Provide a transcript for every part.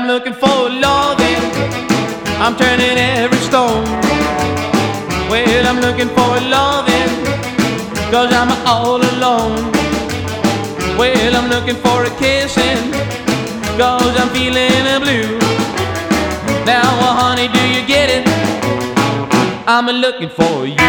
I'm looking for loving. I'm turning every stone. Well, I'm looking for loving, 'cause I'm all alone. Well, I'm looking for a kissing, 'cause I'm feeling blue. Now, honey, do you get it? I'm looking for you.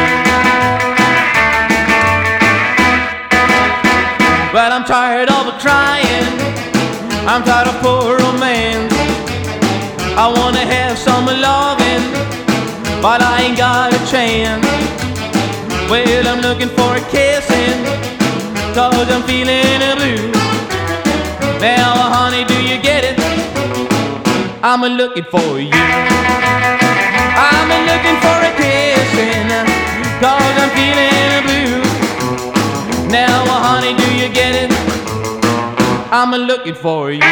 But I'm tired of trying. I'm tired of poor romance. I wanna have some loving, but I ain't got a chance. Well, I'm looking for a kissing, 'cause I'm feeling blue. Now, honey, do you get it? I'm looking for you. I'm looking for a kissing, 'cause I'm feeling blue. Now, honey, do you get it? I'm looking for you.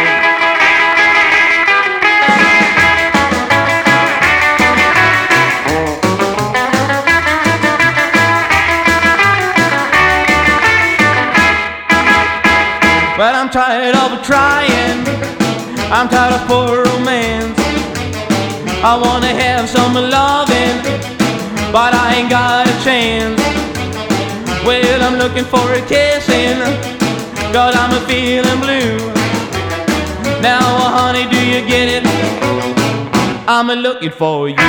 But I'm tired of trying. I'm tired of poor romance. I wanna have some loving, but I ain't got a chance. Well, I'm looking for a kissing, 'cause I'm feeling blue. Now, honey, do you get it? I'm looking for you.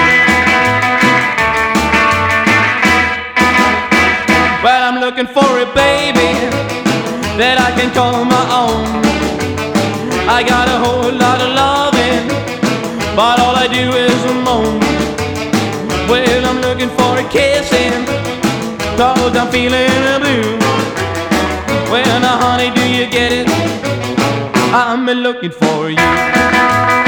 Well, I'm looking for a baby that I can call my own. I got a whole lot of loving, but all I do is moan. Well, I'm looking for a kissing, 'cause I'm feeling blue. Well, now, honey, do you get it? I'm looking for you.